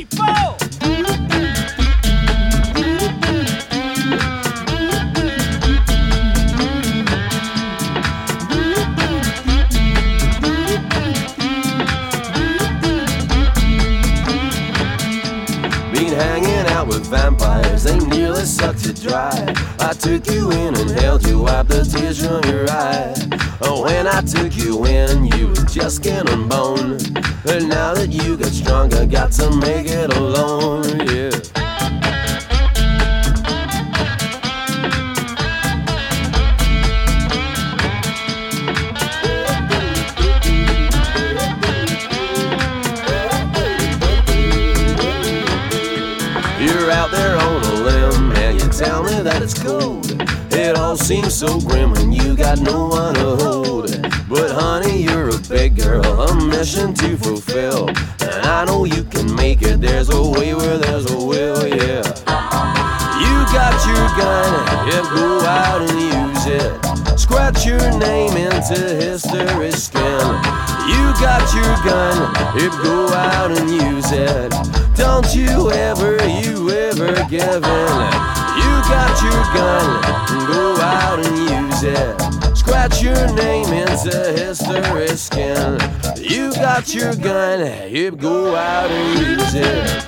4. Been hanging out with vampires, they nearly sucked it dry. I took you in and held you, wiped the tears from your eye. Oh, when I took you in, you was just skin and bone. And now that you got stronger, got to make it alone, yeah. You're out there on a limb, and you tell me that it's cold. It all seems so grim and you got no one to hold. But honey, you're a big girl, a mission to fulfill. And I know you can make it, there's a way where there's a will, yeah. You got your gun, yeah, go out and use it. Scratch your name into history's skin. You got your gun, yeah, go out and use it. Don't you ever give in. You got your gun, go out and use it. Scratch your name into history's skin. You got your gun, yep, go out and use it.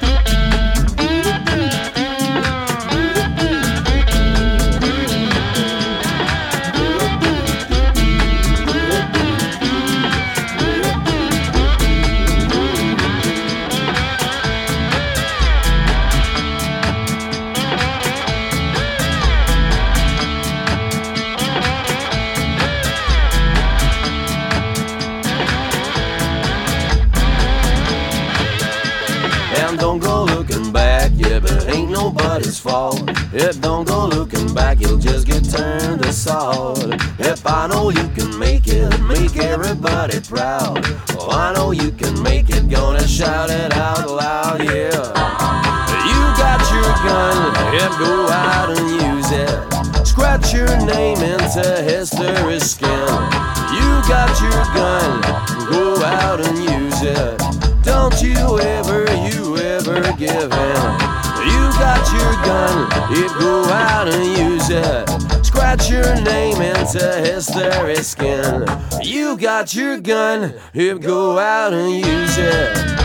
And don't go looking back, yeah, but it ain't nobody's fault. If don't go looking back, you'll just get turned to salt. If I know you can make it, make everybody proud. Oh, I know you can make it, gonna shout it out loud, yeah. You got your gun, yeah, go out and use it. Scratch your name into history's skin. You got your gun, go out and use it. Don't you ever give in. You got your gun, you go out and use it. Scratch your name into history's skin. You got your gun, you go out and use it.